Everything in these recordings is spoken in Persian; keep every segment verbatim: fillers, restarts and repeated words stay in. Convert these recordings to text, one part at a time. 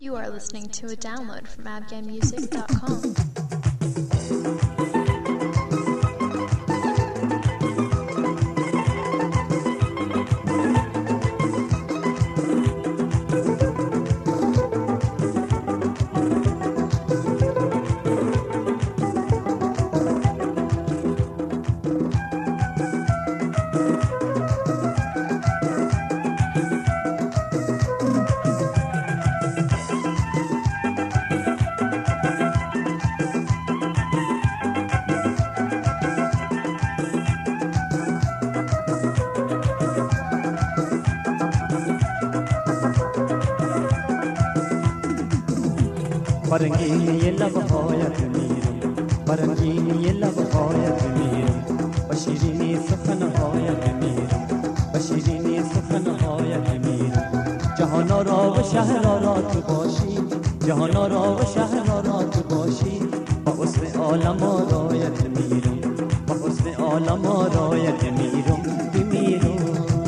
You are listening to a download from abgan music dot com. برنگینی لب‌هایت میرم برنگینی لب‌هایت میرم با شیرینی سخن‌هایت میرم با شیرینی سخن‌هایت میرم جهان را و شهر را تو باشی جهان را و شهر را تو باشی با حسن عالم آرایت میرم با حسن عالم آرایت میرم میرم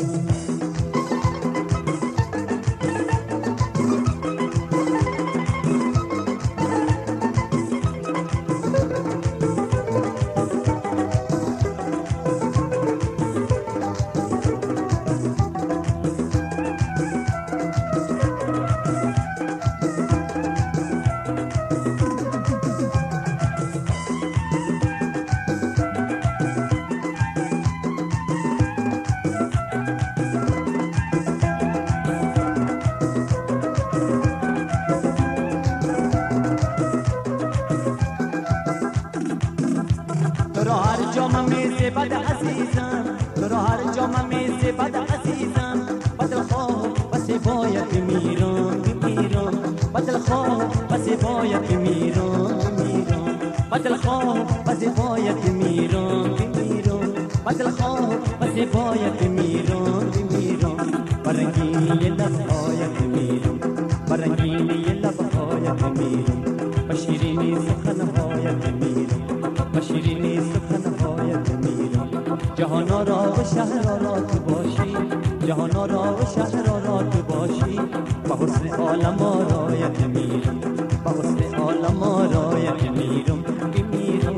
جام میز بد عزیزم تو را هر جام میز بد عزیزم بدل خواه بس باید میرم میرم بدل خواه بس باید میرم میرم بدل خواه بس باید میرم میرم بدل خواه بس باید میرم میرم برنگینی لب‌هایت میرم برنگینی لب‌هایت میرم با شیرینی سخن‌هایت میرم با شیرینی سخن‌هایت میرم جهان را و شهر را تو باشی جهان را و شهر را تو باشی با حسن عالم آرایت میرم با حسن عالم آرایت میرم میرم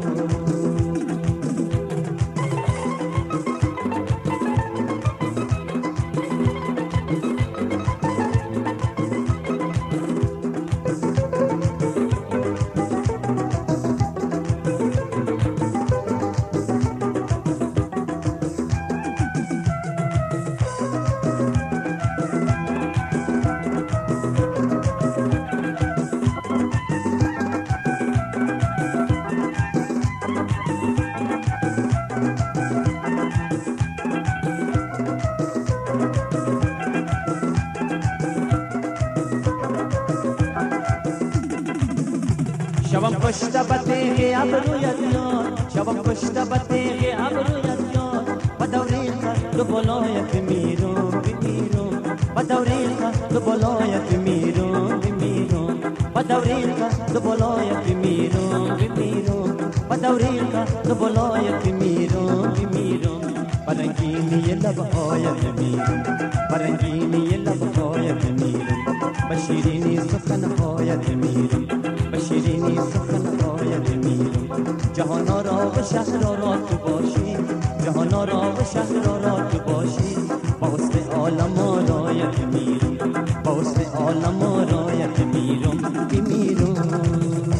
شبم پشت بطیغ ابرویت یار شبم پشت بطیغ ابرویت یار با دوریقه دو بالایت میرم میرم با دوریقه دو بالایت میرم میرم با دوریقه دو بالایت میرم میرم با دوریقه دو بالایت میرم میرم برنگینی لب‌هایت میرم برنگینی لب‌هایت میرم با شیرینی سخن‌هایت میرم با شیرینی سخن‌هایت میرم جهان را و شهر را تو باشی جهان را و شهر را تو باشی با حسن عالم آرایت میرم با حسن عالم آرایت میرم میرم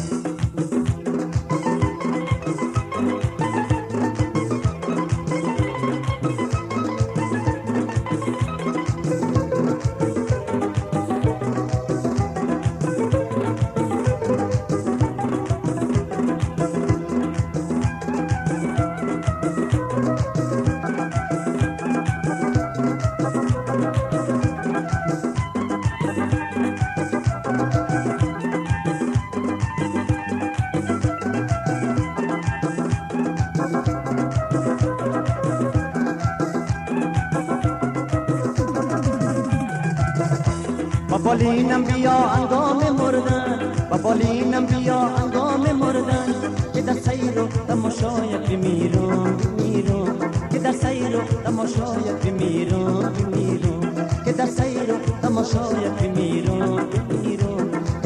بالینم بیا انگام مردن با بالینم بیا انگام مردن که در سیر و تماشایت میرم میرم که در سیر و تماشایت میرم میرم که در سیر و تماشایت میرم میرم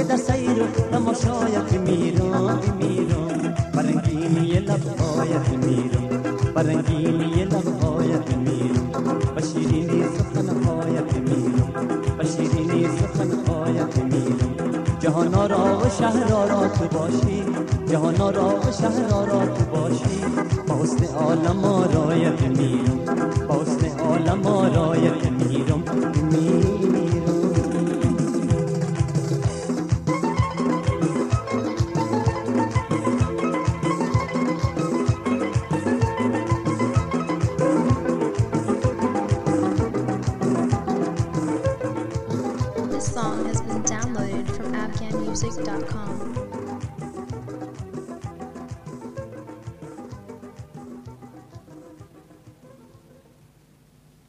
تماشایت میرم میرم برنگینی لبهایت میرم برنگینی لبهایت میرم و شیرینی سخنهایت میرم و شیرینی سخنهایت میرم جهانا را و شهرها را تو باشی جهانا را و شهرها را تو باشی با حسن عالم آرایت میرم با حسن عالم آرایت میرم میرم. This song has been downloaded from afghan music dot com.